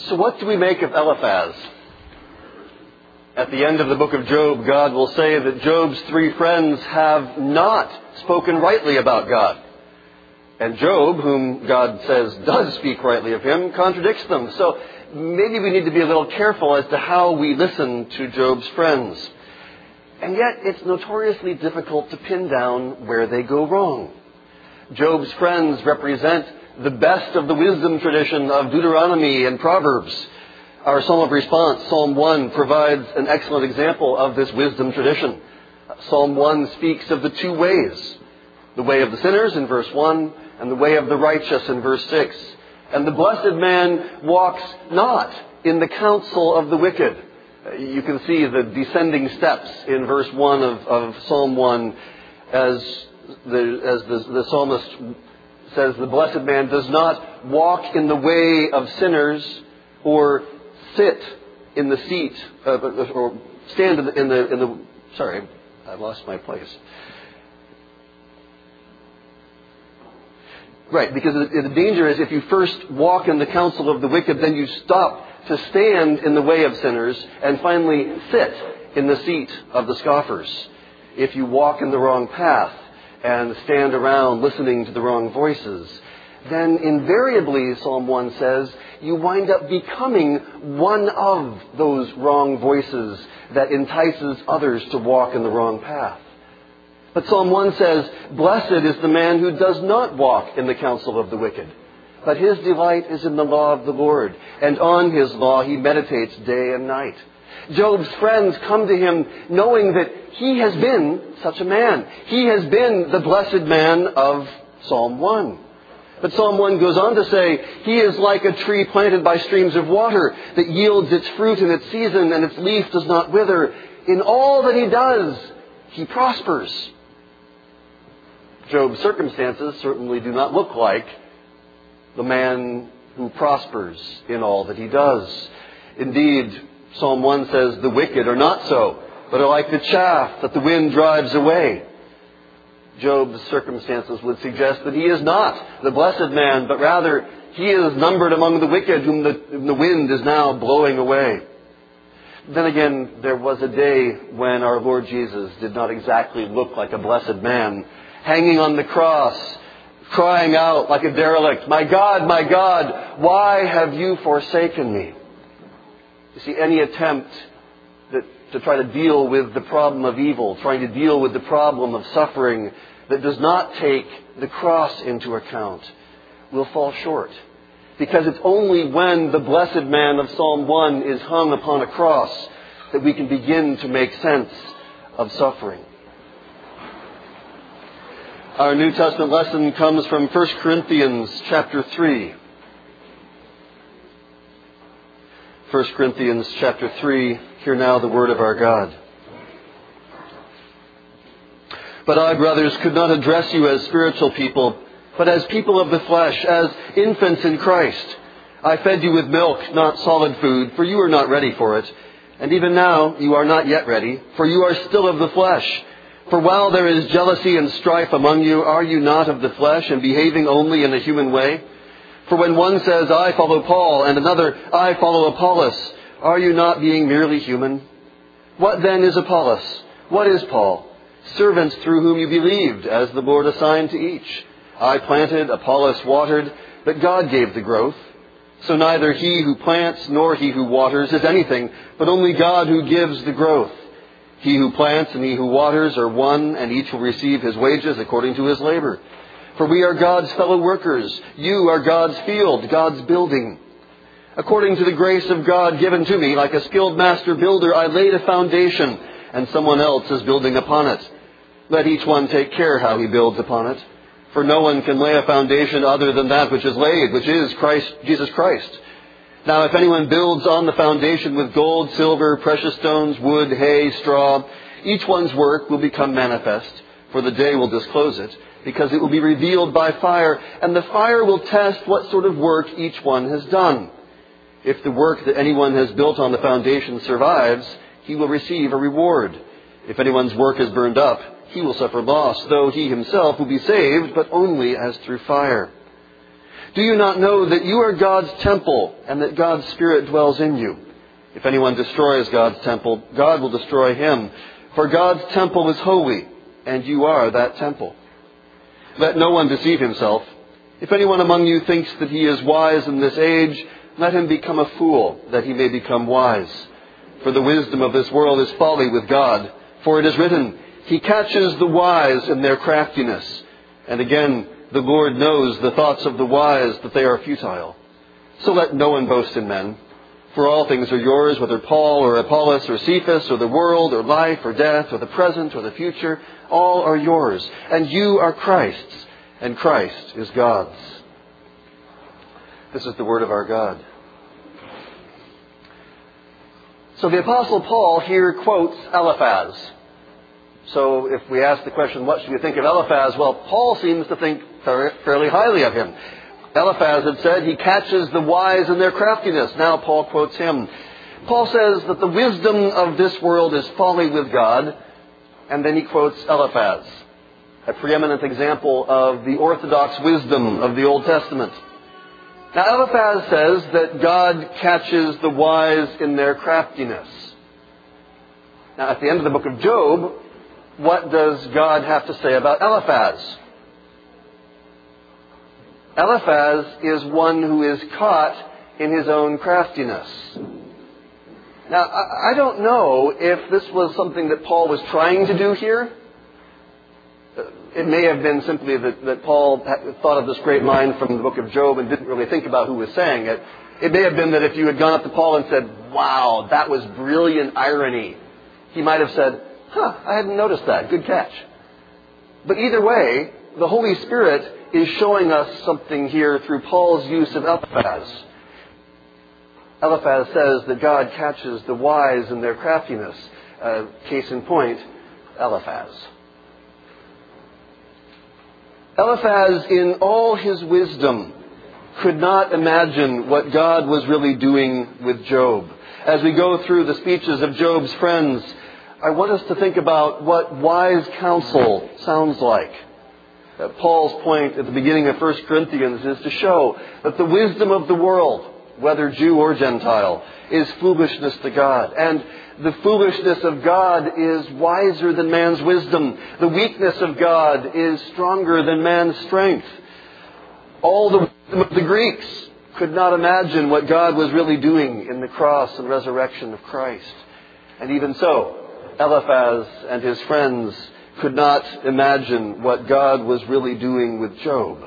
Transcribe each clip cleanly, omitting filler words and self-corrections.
So what do we make of Eliphaz? At the end of the book of Job, God will say that Job's three friends have not spoken rightly about God. And Job, whom God says does speak rightly of him, contradicts them. So maybe we need to be a little careful as to how we listen to Job's friends. And yet it's notoriously difficult to pin down where they go wrong. Job's friends represent the best of the wisdom tradition of Deuteronomy and Proverbs. Our Psalm of Response, Psalm 1, provides an excellent example of this wisdom tradition. Psalm 1 speaks of the two ways. The way of the sinners in verse 1 and the way of the righteous in verse 6. And the blessed man walks not in the counsel of the wicked. You can see the descending steps in verse 1 of Psalm 1 as the psalmist says, the blessed man does not walk in the way of sinners or sit in the seat, or stand in the sorry, I lost my place. Right, because the danger is if you first walk in the counsel of the wicked, then you stop to stand in the way of sinners and finally sit in the seat of the scoffers. If you walk in the wrong path and stand around listening to the wrong voices, then invariably, Psalm 1 says, you wind up becoming one of those wrong voices that entices others to walk in the wrong path. But Psalm 1 says, blessed is the man who does not walk in the counsel of the wicked, but his delight is in the law of the Lord, and on his law he meditates day and night. Job's friends come to him knowing that he has been such a man. He has been the blessed man of Psalm 1. But Psalm 1 goes on to say, he is like a tree planted by streams of water that yields its fruit in its season and its leaf does not wither. In all that he does, he prospers. Job's circumstances certainly do not look like the man who prospers in all that he does. Indeed, Psalm 1 says the wicked are not so, but are like the chaff that the wind drives away. Job's circumstances would suggest that he is not the blessed man, but rather he is numbered among the wicked whom the wind is now blowing away. Then again, there was a day when our Lord Jesus did not exactly look like a blessed man, hanging on the cross, crying out like a derelict, my God, why have you forsaken me? You see, any attempt to try to deal with the problem of evil, trying to deal with the problem of suffering that does not take the cross into account will fall short. Because it's only when the blessed man of Psalm 1 is hung upon a cross that we can begin to make sense of suffering. Our New Testament lesson comes from 1 Corinthians chapter 3. 1 Corinthians chapter 3, hear now the word of our God. But I, brothers, could not address you as spiritual people, but as people of the flesh, as infants in Christ. I fed you with milk, not solid food, for you are not ready for it. And even now you are not yet ready, for you are still of the flesh. For while there is jealousy and strife among you, are you not of the flesh and behaving only in a human way? For when one says, I follow Paul, and another, I follow Apollos, are you not being merely human? What then is Apollos? What is Paul? Servants through whom you believed, as the Lord assigned to each. I planted, Apollos watered, but God gave the growth. So neither he who plants nor he who waters is anything, but only God who gives the growth. He who plants and he who waters are one, and each will receive his wages according to his labor. For we are God's fellow workers. You are God's field, God's building. According to the grace of God given to me, like a skilled master builder, I laid a foundation, and someone else is building upon it. Let each one take care how he builds upon it. For no one can lay a foundation other than that which is laid, which is Jesus Christ. Now if anyone builds on the foundation with gold, silver, precious stones, wood, hay, straw, each one's work will become manifest, for the day will disclose it, because it will be revealed by fire, and the fire will test what sort of work each one has done. If the work that anyone has built on the foundation survives, he will receive a reward. If anyone's work is burned up, he will suffer loss, though he himself will be saved, but only as through fire. Do you not know that you are God's temple and that God's Spirit dwells in you? If anyone destroys God's temple, God will destroy him. For God's temple is holy, and you are that temple. Let no one deceive himself. If anyone among you thinks that he is wise in this age, let him become a fool, that he may become wise. For the wisdom of this world is folly with God. For it is written, He catches the wise in their craftiness. And again, the Lord knows the thoughts of the wise, that they are futile. So let no one boast in men. For all things are yours, whether Paul or Apollos or Cephas or the world or life or death or the present or the future, all are yours. And you are Christ's, and Christ is God's. This is the word of our God. So the Apostle Paul here quotes Eliphaz. So if we ask the question, what should we think of Eliphaz? Well, Paul seems to think fairly highly of him. Eliphaz had said he catches the wise in their craftiness. Now Paul quotes him. Paul says that the wisdom of this world is folly with God. And then he quotes Eliphaz, a preeminent example of the orthodox wisdom of the Old Testament. Now Eliphaz says that God catches the wise in their craftiness. Now at the end of the book of Job, what does God have to say about Eliphaz? Eliphaz is one who is caught in his own craftiness. Now, I don't know if this was something that Paul was trying to do here. It may have been simply that Paul thought of this great line from the book of Job and didn't really think about who was saying it. It may have been that if you had gone up to Paul and said, "Wow, that was brilliant irony," he might have said, I hadn't noticed that. Good catch. But either way, the Holy Spirit is showing us something here through Paul's use of Eliphaz. Eliphaz says that God catches the wise in their craftiness. Case in point, Eliphaz. Eliphaz, in all his wisdom, could not imagine what God was really doing with Job. As we go through the speeches of Job's friends, I want us to think about what wise counsel sounds like. Paul's point at the beginning of 1 Corinthians is to show that the wisdom of the world, whether Jew or Gentile, is foolishness to God. And the foolishness of God is wiser than man's wisdom. The weakness of God is stronger than man's strength. All the wisdom of the Greeks could not imagine what God was really doing in the cross and resurrection of Christ. And even so, Eliphaz and his friends could not imagine what God was really doing with Job.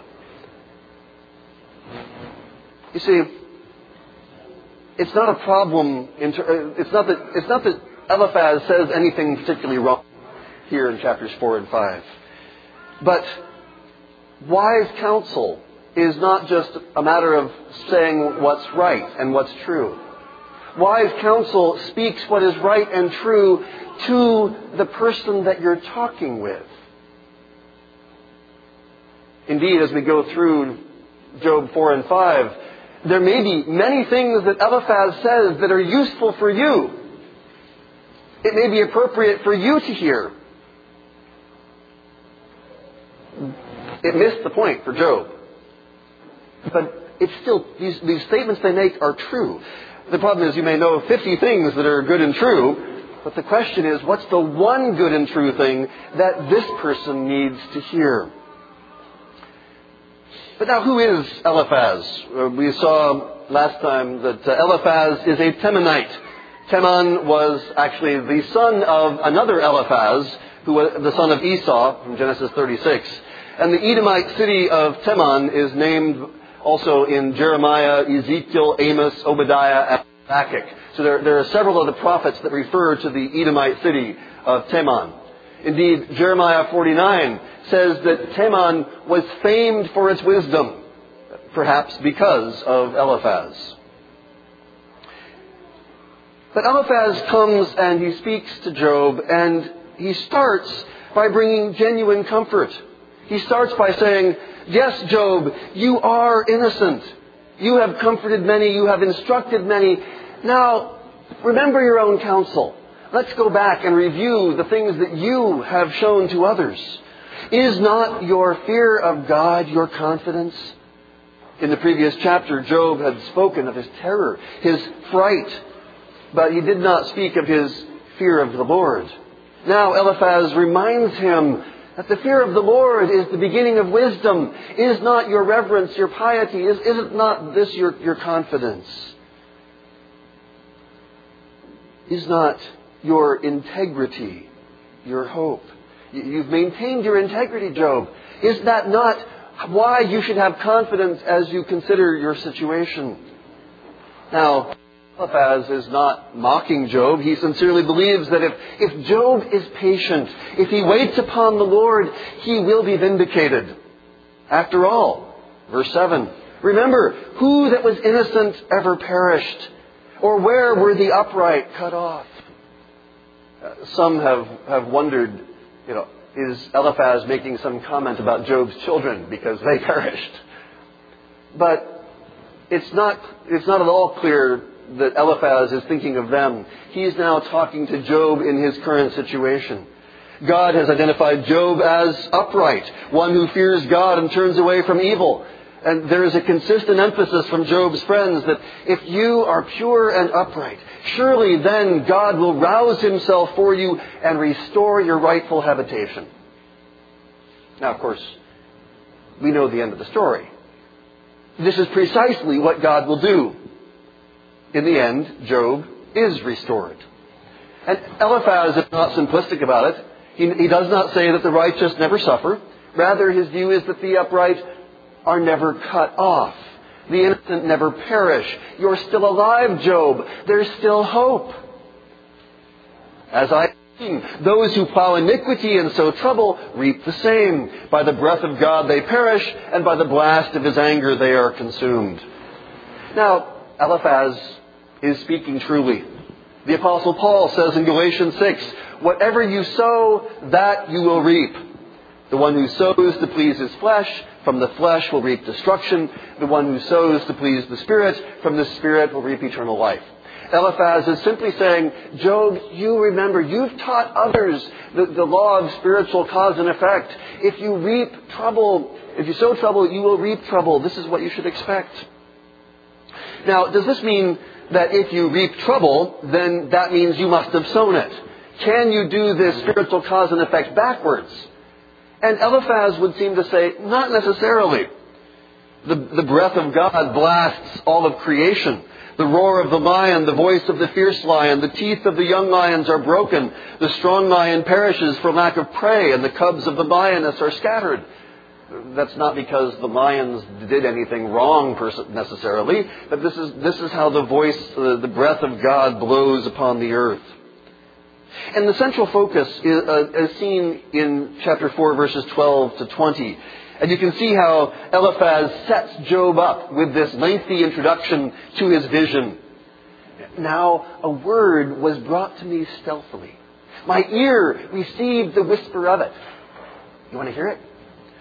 You see, it's not a problem. It's not that Eliphaz says anything particularly wrong here in chapters 4 and 5. But wise counsel is not just a matter of saying what's right and what's true. Wise counsel speaks what is right and true to the person that you're talking with. Indeed, as we go through Job 4 and 5, there may be many things that Eliphaz says that are useful for you. It may be appropriate for you to hear. It missed the point for Job. But it's still, these statements they make are true. The problem is you may know 50 things that are good and true, but the question is, what's the one good and true thing that this person needs to hear? But now, who is Eliphaz? We saw last time that Eliphaz is a Temanite. Teman was actually the son of another Eliphaz, who was the son of Esau from Genesis 36. And the Edomite city of Teman is named also in Jeremiah, Ezekiel, Amos, Obadiah, and Habakkuk. So there are several of the prophets that refer to the Edomite city of Teman. Indeed, Jeremiah 49 says that Teman was famed for its wisdom, perhaps because of Eliphaz. But Eliphaz comes and he speaks to Job, and he starts by bringing genuine comfort. He starts by saying, "Yes, Job, you are innocent. You have comforted many. You have instructed many. Now, remember your own counsel. Let's go back and review the things that you have shown to others. Is not your fear of God your confidence? In the previous chapter, Job had spoken of his terror, his fright, but he did not speak of his fear of the Lord. Now Eliphaz reminds him that the fear of the Lord is the beginning of wisdom. Is not your reverence, your piety, is it not this your confidence? Is not your integrity your hope? You've maintained your integrity, Job. Is that not why you should have confidence as you consider your situation? Now, Eliphaz is not mocking Job. He sincerely believes that if Job is patient, if he waits upon the Lord, he will be vindicated. After all, verse 7, remember, who that was innocent ever perished? Or where were the upright cut off? Some have wondered, is Eliphaz making some comment about Job's children because they perished? But it's not at all clear that Eliphaz is thinking of them. He's now talking to Job in his current situation. God has identified Job as upright, one who fears God and turns away from evil. And there is a consistent emphasis from Job's friends that if you are pure and upright, surely then God will rouse himself for you and restore your rightful habitation. Now, of course, we know the end of the story. This is precisely what God will do. In the end, Job is restored. And Eliphaz is not simplistic about it. He does not say that the righteous never suffer. Rather, his view is that the upright are never cut off. The innocent never perish. You're still alive, Job. There's still hope. As I have seen, those who plow iniquity and sow trouble reap the same. By the breath of God they perish, and by the blast of his anger they are consumed. Now, Eliphaz is speaking truly. The Apostle Paul says in Galatians 6, whatever you sow, that you will reap. The one who sows to please his flesh, from the flesh will reap destruction. The one who sows to please the Spirit, from the Spirit will reap eternal life. Eliphaz is simply saying, Job, you remember, you've taught others the law of spiritual cause and effect. If you reap trouble, if you sow trouble, you will reap trouble. This is what you should expect. Now, does this mean that if you reap trouble, then that means you must have sown it? Can you do this spiritual cause and effect backwards? And Eliphaz would seem to say, not necessarily. The breath of God blasts all of creation. The roar of the lion, the voice of the fierce lion, the teeth of the young lions are broken. The strong lion perishes for lack of prey, and the cubs of the lioness are scattered. That's not because the lions did anything wrong necessarily, but this is how the voice, the breath of God blows upon the earth. And the central focus is seen in chapter 4, verses 12 to 20. And you can see how Eliphaz sets Job up with this lengthy introduction to his vision. Now, a word was brought to me stealthily. My ear received the whisper of it. You want to hear it?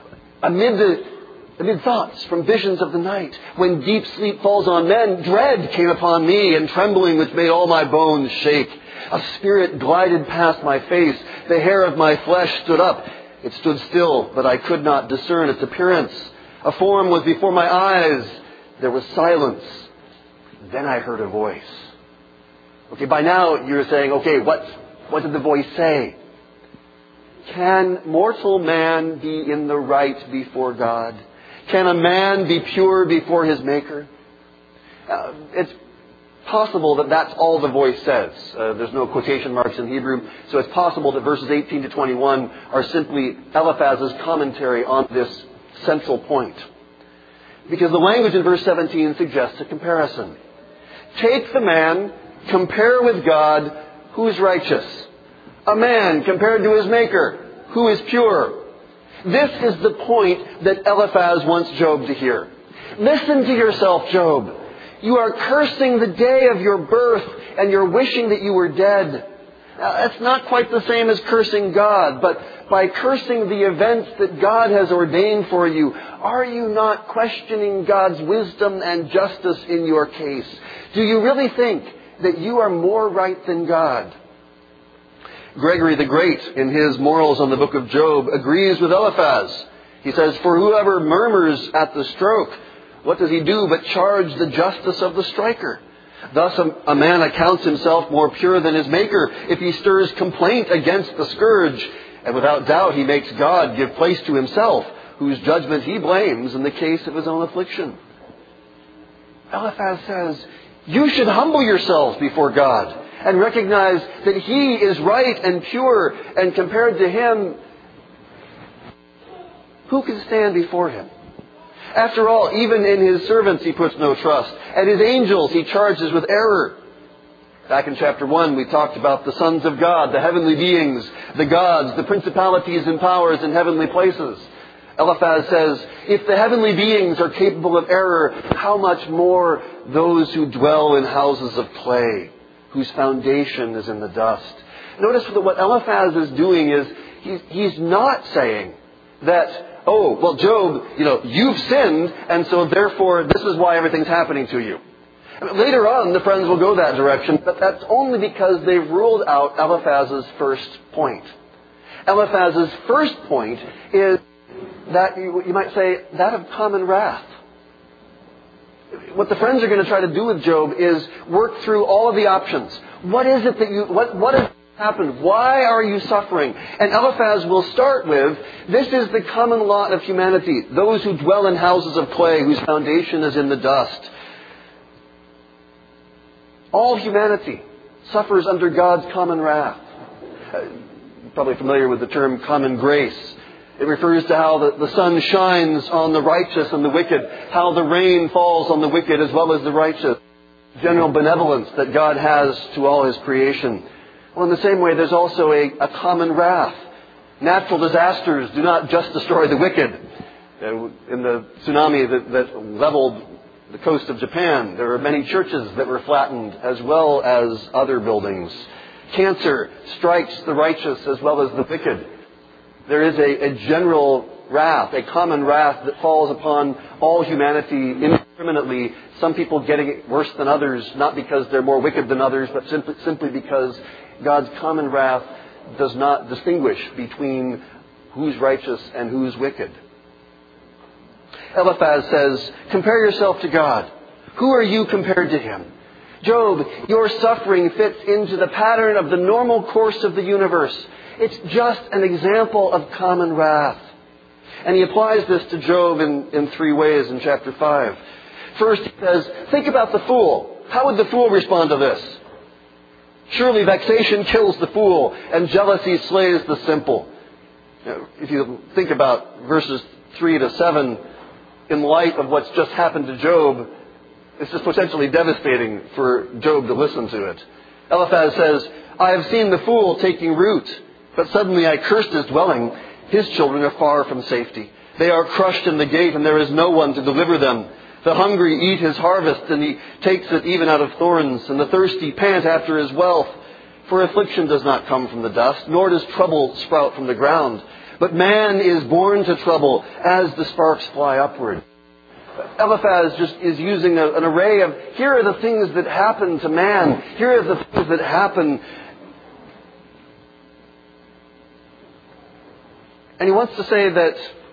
Amid thoughts from visions of the night, when deep sleep falls on men, dread came upon me, and trembling which made all my bones shake. A spirit glided past my face. The hair of my flesh stood up. It stood still, but I could not discern its appearance. A form was before my eyes. There was silence. Then I heard a voice. Okay, by now you're saying, okay, what did the voice say? Can mortal man be in the right before God? Can a man be pure before his Maker? It's possible that that's all the voice says. There's no quotation marks in Hebrew, so it's possible that verses 18 to 21 are simply Eliphaz's commentary on this central point. Because the language in verse 17 suggests a comparison. Take the man, compare with God, who is righteous. A man compared to his Maker, who is pure. This is the point that Eliphaz wants Job to hear. Listen to yourself, Job. You are cursing the day of your birth, and you're wishing that you were dead. Now, that's not quite the same as cursing God, but by cursing the events that God has ordained for you, are you not questioning God's wisdom and justice in your case? Do you really think that you are more right than God? Gregory the Great, in his Morals on the Book of Job, agrees with Eliphaz. He says, for whoever murmurs at the stroke, What does he do but charge the justice of the striker? Thus a man accounts himself more pure than his Maker if he stirs complaint against the scourge, and without doubt he makes God give place to himself, whose judgment he blames in the case of his own affliction. Eliphaz says, you should humble yourselves before God and recognize that He is right and pure, and compared to Him, who can stand before Him? After all, even in His servants He puts no trust, and His angels He charges with error. Back in chapter 1, we talked about the sons of God, the heavenly beings, the gods, the principalities and powers in heavenly places. Eliphaz says, if the heavenly beings are capable of error, how much more those who dwell in houses of clay, whose foundation is in the dust. Notice that what Eliphaz is doing is, he's not saying that, oh, well, Job, you've sinned, and so therefore this is why everything's happening to you. Later on, the friends will go that direction, but that's only because they've ruled out Eliphaz's first point. Eliphaz's first point is that, you might say, that of common wrath. What the friends are going to try to do with Job is work through all of the options. What is it that what has happened? Why are you suffering? And Eliphaz will start with, this is the common lot of humanity, those who dwell in houses of clay, whose foundation is in the dust. All humanity suffers under God's common wrath. You're probably familiar with the term common grace. It refers to how the sun shines on the righteous and the wicked, how the rain falls on the wicked as well as the righteous. General benevolence that God has to all His creation. Well, in the same way, there's also a common wrath. Natural disasters do not just destroy the wicked. In the tsunami that leveled the coast of Japan, there were many churches that were flattened as well as other buildings. Cancer strikes the righteous as well as the wicked. There is a general wrath, a common wrath that falls upon all humanity indiscriminately. Some people getting it worse than others, not because they're more wicked than others, but simply because God's common wrath does not distinguish between who's righteous and who's wicked. Eliphaz says, compare yourself to God. Who are you compared to Him? Job, your suffering fits into the pattern of the normal course of the universe. It's just an example of common wrath. And he applies this to Job in three ways in chapter 5. First, he says, think about the fool. How would the fool respond to this? Surely vexation kills the fool, and jealousy slays the simple. If you think about verses 3 to 7, in light of what's just happened to Job, this is potentially devastating for Job to listen to it. Eliphaz says, I have seen the fool taking root, but suddenly I cursed his dwelling. His children are far from safety. They are crushed in the gate, and there is no one to deliver them. The hungry eat his harvest, and he takes it even out of thorns, and the thirsty pant after his wealth. For affliction does not come from the dust, nor does trouble sprout from the ground. But man is born to trouble as the sparks fly upward. Eliphaz just is using an array of, here are the things that happen to man. Here are the things that happen. And he wants to say that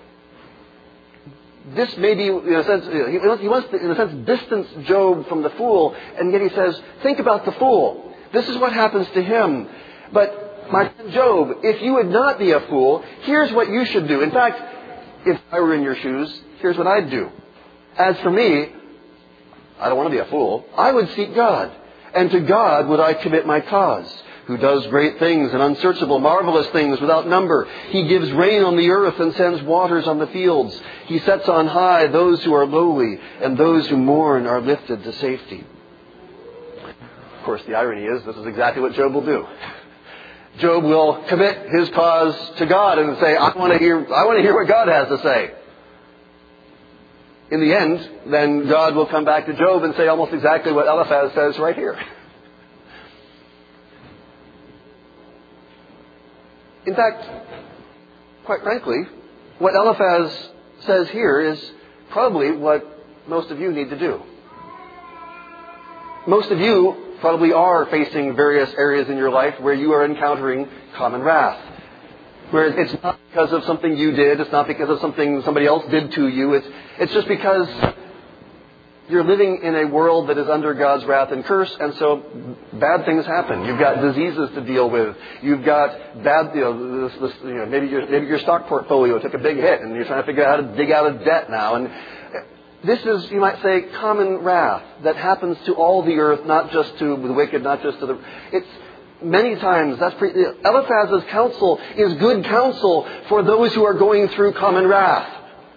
this may be, in a sense, he wants to, in a sense, distance Job from the fool. And yet he says, think about the fool. This is what happens to him. But my friend Job, if you would not be a fool, here's what you should do. In fact, if I were in your shoes, here's what I'd do. As for me, I don't want to be a fool. I would seek God. And to God would I commit my cause, who does great things and unsearchable, marvelous things without number. He gives rain on the earth and sends waters on the fields. He sets on high those who are lowly, and those who mourn are lifted to safety. Of course, the irony is this is exactly what Job will do. Job will commit his cause to God and say, I want to hear what God has to say. In the end, then God will come back to Job and say almost exactly what Eliphaz says right here. In fact, quite frankly, what Eliphaz says here is probably what most of you need to do. Most of you probably are facing various areas in your life where you are encountering common wrath. Where it's not because of something you did, it's not because of something somebody else did to you, it's just because You're living in a world that is under God's wrath and curse, and so bad things happen. You've got diseases to deal with. You've got bad, maybe your stock portfolio took a big hit, and you're trying to figure out how to dig out of debt now. And this is, you might say, common wrath that happens to all the earth, not just to the wicked, not just to the. It's many times Eliphaz's counsel is good counsel for those who are going through common wrath.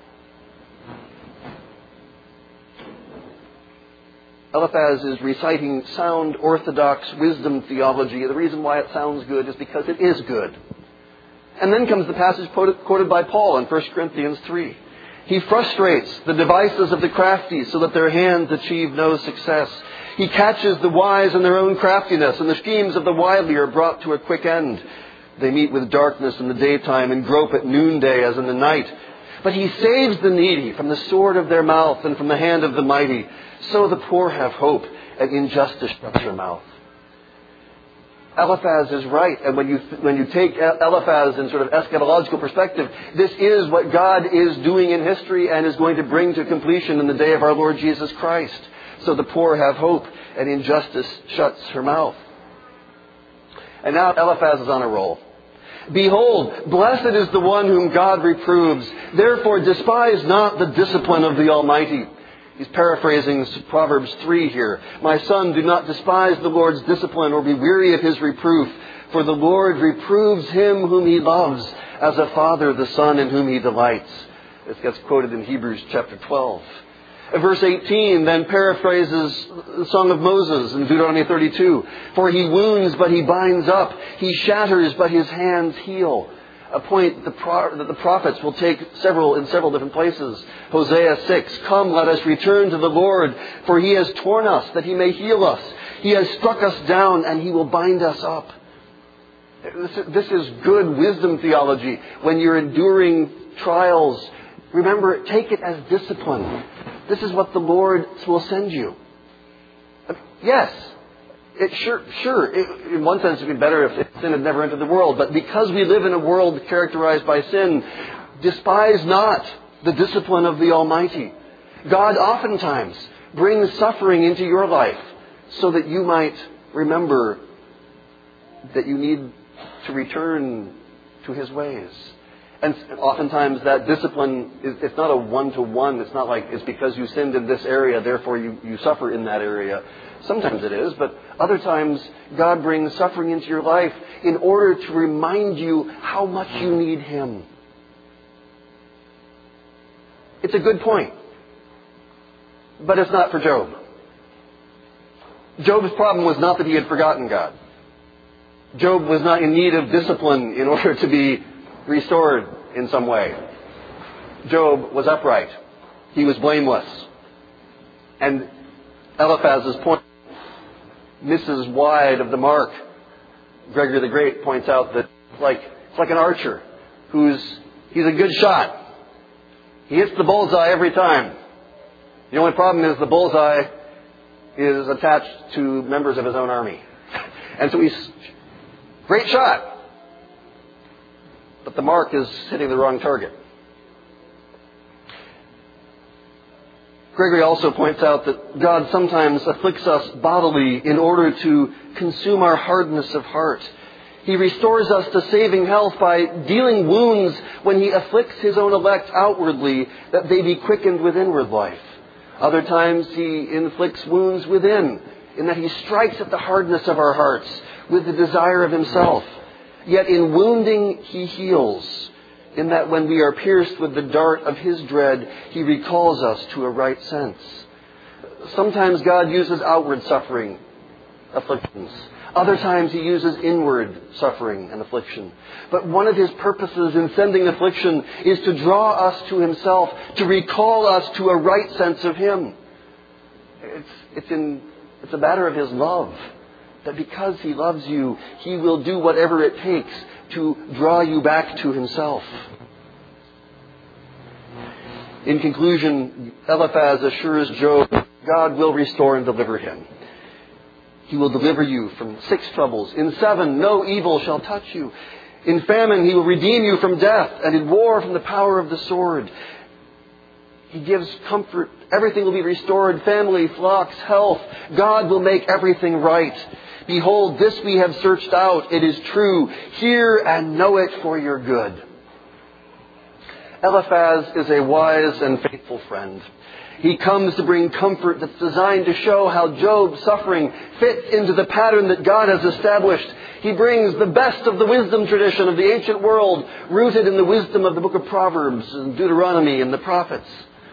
Eliphaz is reciting sound orthodox wisdom theology. The reason why it sounds good is because it is good. And then comes the passage quoted by Paul in 1 Corinthians 3. He frustrates the devices of the crafty so that their hands achieve no success. He catches the wise in their own craftiness, and the schemes of the wily are brought to a quick end. They meet with darkness in the daytime and grope at noonday as in the night. But he saves the needy from the sword of their mouth and from the hand of the mighty. So the poor have hope, and injustice shuts their mouth. Eliphaz is right, and when you take Eliphaz in sort of eschatological perspective, this is what God is doing in history and is going to bring to completion in the day of our Lord Jesus Christ. So the poor have hope, and injustice shuts her mouth. And now Eliphaz is on a roll. Behold, blessed is the one whom God reproves. Therefore despise not the discipline of the Almighty. He's paraphrasing Proverbs 3 here. My son, do not despise the Lord's discipline or be weary of his reproof. For the Lord reproves him whom he loves, as a father the son in whom he delights. This gets quoted in Hebrews chapter 12. Verse 18 then paraphrases the Song of Moses in Deuteronomy 32. For he wounds, but he binds up. He shatters, but his hands heal. A point that the prophets will take in several different places. Hosea 6, come, let us return to the Lord, for he has torn us that he may heal us. He has struck us down and he will bind us up. This is good wisdom theology. When you're enduring trials, remember, take it as discipline. This is what the Lord will send you. Yes, in one sense it would be better if sin had never entered the world. But because we live in a world characterized by sin, despise not the discipline of the Almighty. God oftentimes brings suffering into your life so that you might remember that you need to return to His ways. And oftentimes that discipline, it's not a one-to-one. It's not like it's because you sinned in this area, therefore you suffer in that area. Sometimes it is, but other times God brings suffering into your life in order to remind you how much you need Him. It's a good point, but it's not for Job. Job's problem was not that he had forgotten God. Job was not in need of discipline in order to be restored in some way. Job was upright. He was blameless. And Eliphaz's point misses wide of the mark. Gregory the Great points out that it's like an archer he's a good shot. He hits the bullseye every time. The only problem is the bullseye is attached to members of his own army. And so he's great shot. But the mark is hitting the wrong target. Gregory also points out that God sometimes afflicts us bodily in order to consume our hardness of heart. He restores us to saving health by dealing wounds when He afflicts His own elect outwardly, that they be quickened with inward life. Other times He inflicts wounds within, in that He strikes at the hardness of our hearts with the desire of Himself. Yet in wounding He heals, in that when we are pierced with the dart of His dread, He recalls us to a right sense. Sometimes God uses outward suffering, afflictions. Other times He uses inward suffering and affliction. But one of His purposes in sending affliction is to draw us to Himself, to recall us to a right sense of Him. It's a matter of His love. That because He loves you, He will do whatever it takes to draw you back to Himself. In conclusion, Eliphaz assures Job, God will restore and deliver him. He will deliver you from 6 troubles. In 7, no evil shall touch you. In famine, He will redeem you from death, and in war from the power of the sword. He gives comfort. Everything will be restored. Family, flocks, health. God will make everything right. Behold, this we have searched out. It is true. Hear and know it for your good. Eliphaz is a wise and faithful friend. He comes to bring comfort that's designed to show how Job's suffering fits into the pattern that God has established. He brings the best of the wisdom tradition of the ancient world, rooted in the wisdom of the book of Proverbs and Deuteronomy and the prophets.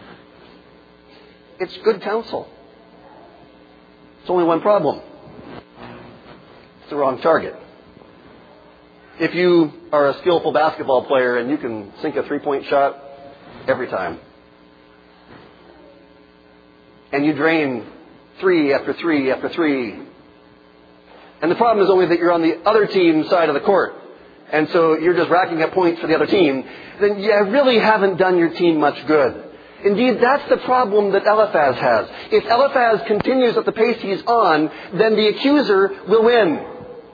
It's good counsel. It's only one problem. It's the wrong target. If you are a skillful basketball player and you can sink a three-point shot every time, and you drain three after three after three, and the problem is only that you're on the other team's side of the court, and so you're just racking up points for the other team, then you really haven't done your team much good. Indeed, that's the problem that Eliphaz has. If Eliphaz continues at the pace he's on, then the accuser will win.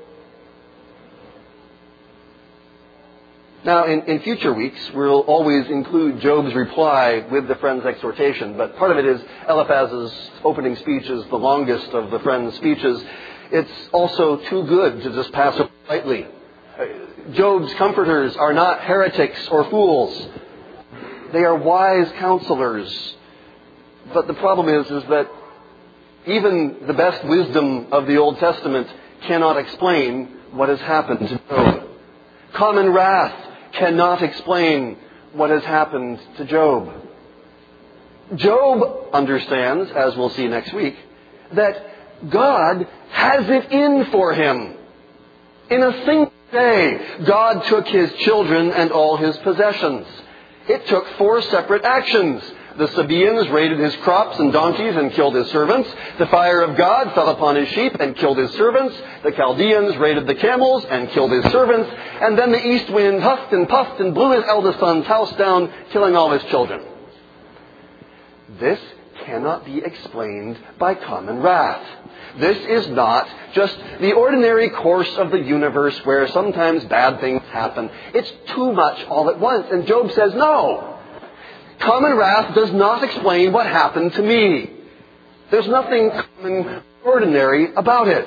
Now, in future weeks, we'll always include Job's reply with the friend's exhortation, but part of it is Eliphaz's opening speech is the longest of the friend's speeches. It's also too good to just pass over lightly. Job's comforters are not heretics or fools. They are wise counselors. But the problem is that even the best wisdom of the Old Testament cannot explain what has happened to Job. Common wrath cannot explain what has happened to Job. Job understands, as we'll see next week, that God has it in for him. In a single day, God took his children and all his possessions. It took 4 separate actions. The Sabaeans raided his crops and donkeys and killed his servants. The fire of God fell upon his sheep and killed his servants. The Chaldeans raided the camels and killed his servants. And then the east wind huffed and puffed and blew his eldest son's house down, killing all his children. This cannot be explained by common wrath. This is not just the ordinary course of the universe where sometimes bad things happen. It's too much all at once. And Job says, no. Common wrath does not explain what happened to me. There's nothing common, ordinary about it.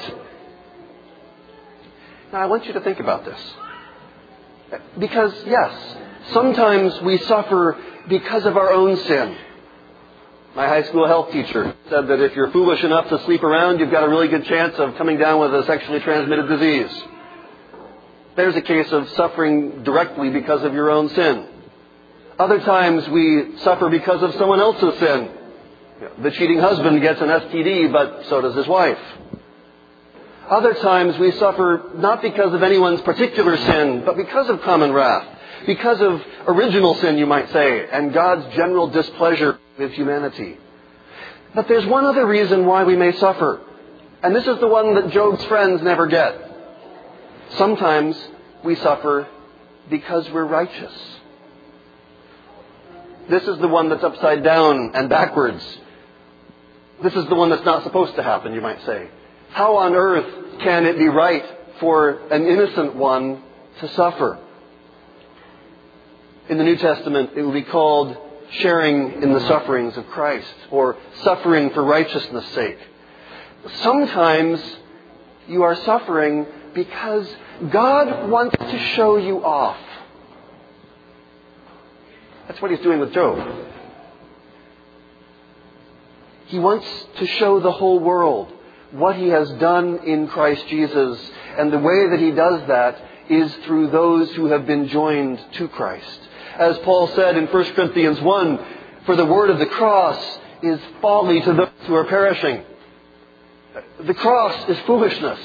Now, I want you to think about this. Because, yes, sometimes we suffer because of our own sin. My high school health teacher said that if you're foolish enough to sleep around, you've got a really good chance of coming down with a sexually transmitted disease. There's a case of suffering directly because of your own sin. Other times we suffer because of someone else's sin. The cheating husband gets an STD, but so does his wife. Other times we suffer not because of anyone's particular sin, but because of common wrath. Because of original sin, you might say, and God's general displeasure with humanity. But there's one other reason why we may suffer. And this is the one that Job's friends never get. Sometimes we suffer because we're righteous. This is the one that's upside down and backwards. This is the one that's not supposed to happen, you might say. How on earth can it be right for an innocent one to suffer? In the New Testament, it will be called sharing in the sufferings of Christ, or suffering for righteousness' sake. Sometimes you are suffering because God wants to show you off. That's what he's doing with Job. He wants to show the whole world what he has done in Christ Jesus. And the way that he does that is through those who have been joined to Christ. As Paul said in 1 Corinthians 1, for the word of the cross is folly to those who are perishing. The cross is foolishness.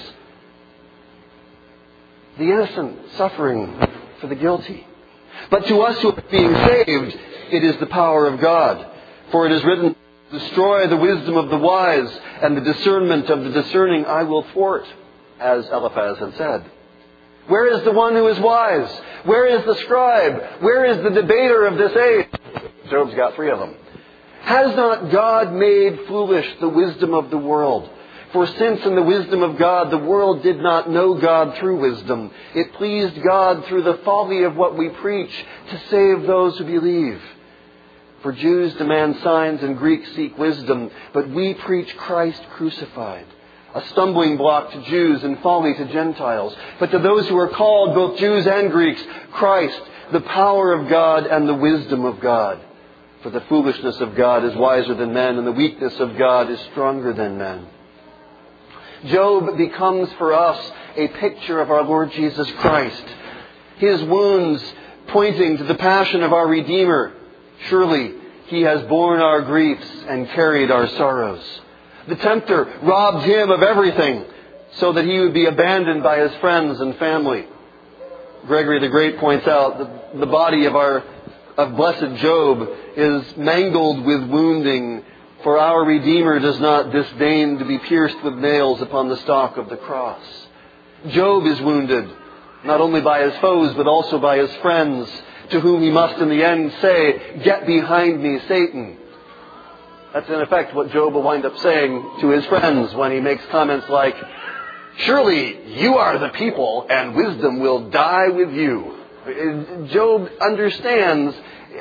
The innocent suffering for the guilty. But to us who are being saved, it is the power of God. For it is written, destroy the wisdom of the wise, and the discernment of the discerning I will thwart, as Eliphaz had said. Where is the one who is wise? Where is the scribe? Where is the debater of this age? Job's got 3 of them. Has not God made foolish the wisdom of the world? For since in the wisdom of God the world did not know God through wisdom, it pleased God through the folly of what we preach to save those who believe. For Jews demand signs and Greeks seek wisdom, but we preach Christ crucified, a stumbling block to Jews and folly to Gentiles. But to those who are called, both Jews and Greeks, Christ, the power of God and the wisdom of God. For the foolishness of God is wiser than men, and the weakness of God is stronger than men. Job becomes for us a picture of our Lord Jesus Christ. His wounds pointing to the passion of our Redeemer. Surely He has borne our griefs and carried our sorrows. The tempter robbed Him of everything so that He would be abandoned by His friends and family. Gregory the Great points out that the body of blessed Job is mangled with wounding, for our Redeemer does not disdain to be pierced with nails upon the stalk of the cross. Job is wounded, not only by his foes, but also by his friends, to whom he must in the end say, "Get behind me, Satan." That's in effect what Job will wind up saying to his friends when he makes comments like, "Surely you are the people, and wisdom will die with you." Job understands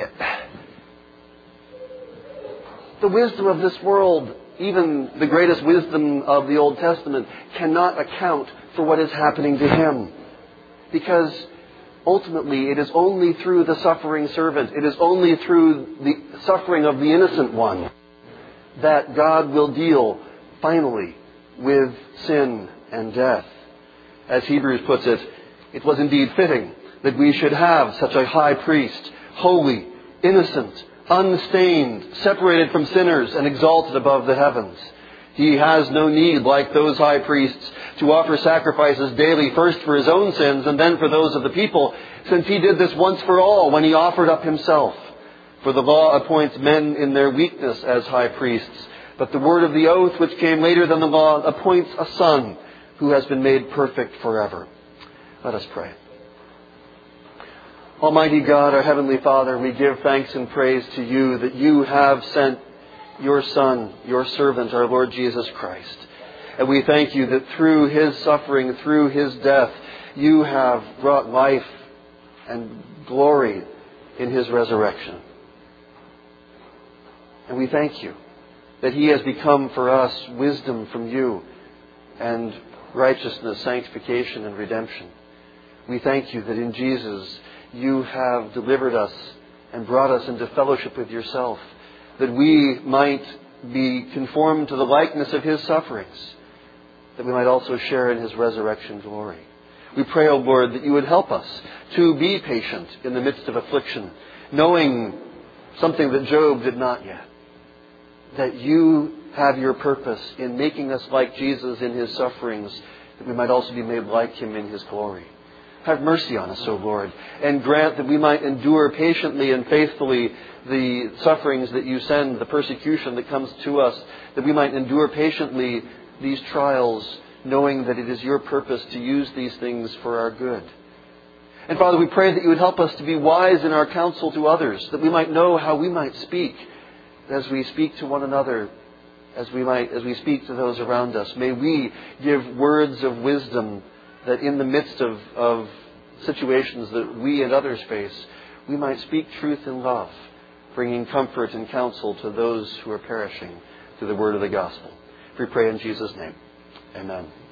the wisdom of this world, even the greatest wisdom of the Old Testament, cannot account for what is happening to him. Because ultimately, it is only through the suffering servant, it is only through the suffering of the innocent one, that God will deal finally with sin and death. As Hebrews puts it, it was indeed fitting that we should have such a high priest, holy, innocent, unstained, separated from sinners, and exalted above the heavens. He has no need, like those high priests, to offer sacrifices daily, first for His own sins and then for those of the people, since He did this once for all when He offered up Himself. For the law appoints men in their weakness as high priests, but the word of the oath, which came later than the law, appoints a Son who has been made perfect forever. Let us pray. Almighty God, our Heavenly Father, we give thanks and praise to You that You have sent Your Son, Your servant, our Lord Jesus Christ. And we thank You that through His suffering, through His death, You have brought life and glory in His resurrection. And we thank You that He has become for us wisdom from You and righteousness, sanctification, and redemption. We thank You that in Jesus You have delivered us and brought us into fellowship with Yourself, that we might be conformed to the likeness of His sufferings, that we might also share in His resurrection glory. We pray, O Lord, that You would help us to be patient in the midst of affliction, knowing something that Job did not yet, that You have Your purpose in making us like Jesus in His sufferings, that we might also be made like Him in His glory. Have mercy on us, O Lord, and grant that we might endure patiently and faithfully the sufferings that You send, the persecution that comes to us, that we might endure patiently these trials, knowing that it is Your purpose to use these things for our good. And Father, we pray that You would help us to be wise in our counsel to others, that we might know how we might speak as we speak to one another, as we speak to those around us. May we give words of wisdom, that in the midst of situations that we and others face, we might speak truth in love, bringing comfort and counsel to those who are perishing through the word of the gospel. We pray in Jesus' name. Amen.